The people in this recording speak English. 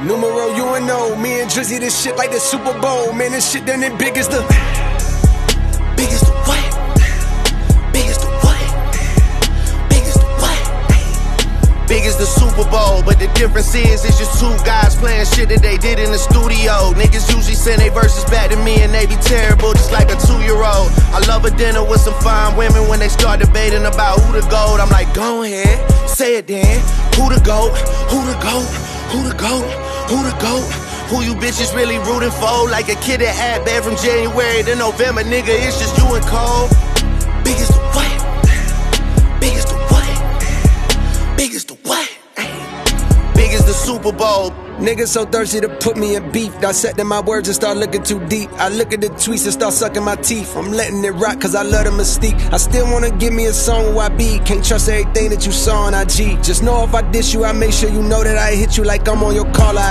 Numero UNO, me and Drizzy, this shit like the Super Bowl. Man, this shit done it big as the Big as the what? Big as the what? Big as the what? Big as the Super Bowl, but the difference is it's just two guys playing shit that they did in the studio. Niggas usually send they verses back to me and they be terrible, just like a 2-year-old. I love a dinner with some fine women. When they start debating about who the GOAT, I'm like, go ahead, say it then. Who the GOAT? Who the GOAT? Who the GOAT? Who the GOAT? Who you bitches really rooting for? Like a kid that had bad from January to November, nigga, it's just you and Cole. Big as the what? Big as the what? Big as the what? Big as the Super Bowl. niggas so thirsty to put me in beef. Dissecting my words and start looking too deep. I look at the tweets and start sucking my teeth. I'm letting it rock cause I love the mystique. I still wanna give me a song where I be. Can't trust everything that you saw on IG. Just know if I diss you, I make sure you know that I hit you like I'm on your caller.